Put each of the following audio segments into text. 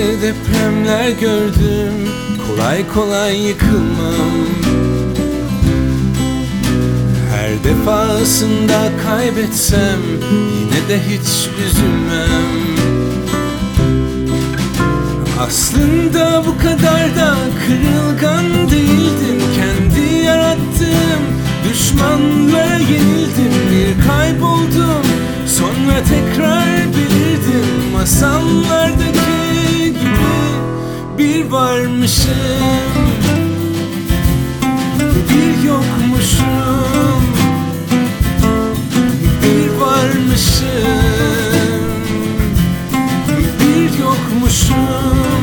depremler gördüm, kolay kolay yıkılmam. Her defasında kaybetsem yine de hiç üzülmem. Aslında bu kadar da kırılgan değildim. Kendi yarattığım düşmanlara yenildim. Bir kayboldum, sonra tekrar belirdim. Masallardaki gibi bir varmışım, bir yokmuşum. Bir varmışım, bir yokmuşum.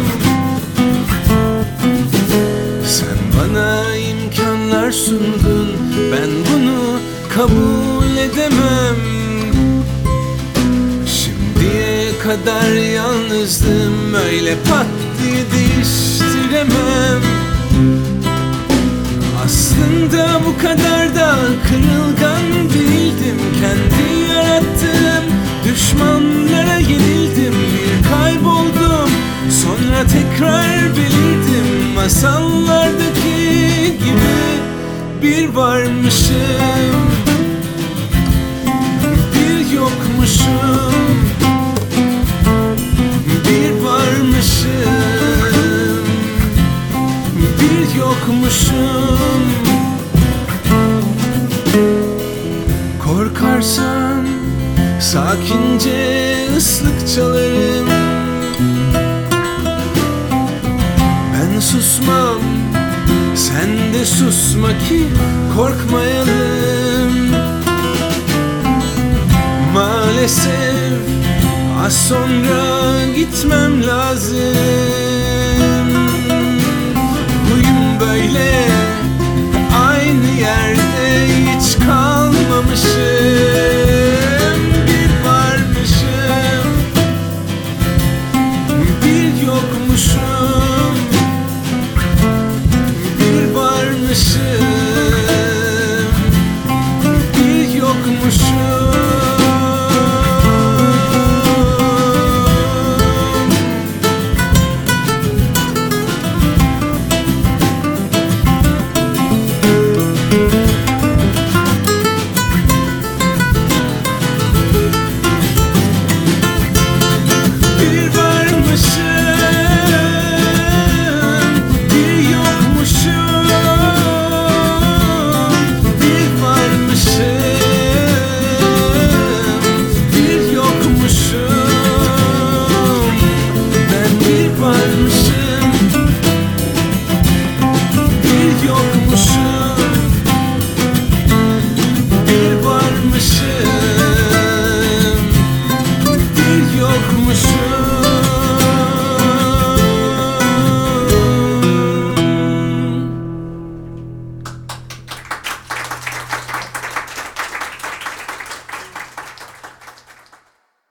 Sen bana imkanlar sundun, ben bunu kabul edemem. Şimdiye kadar yalnızdım, öyle pat diye değiştiremem. Aslında bu kadar da kırılgan değildim. Kendi yarattığım düşmanlara yenildim. Bir kayboldum, sonra tekrar belirdim. Masallardaki gibi bir varmışım, bir yokmuşum. Bir varmışım, bir yokmuşum. Korkarsan sakince ıslık çalarım. Ben susmam, sen de susma ki korkmayalım. Maalesef az sonra gitmem lazım. Huyum böyle, aynı yerde hiç kalmamışım.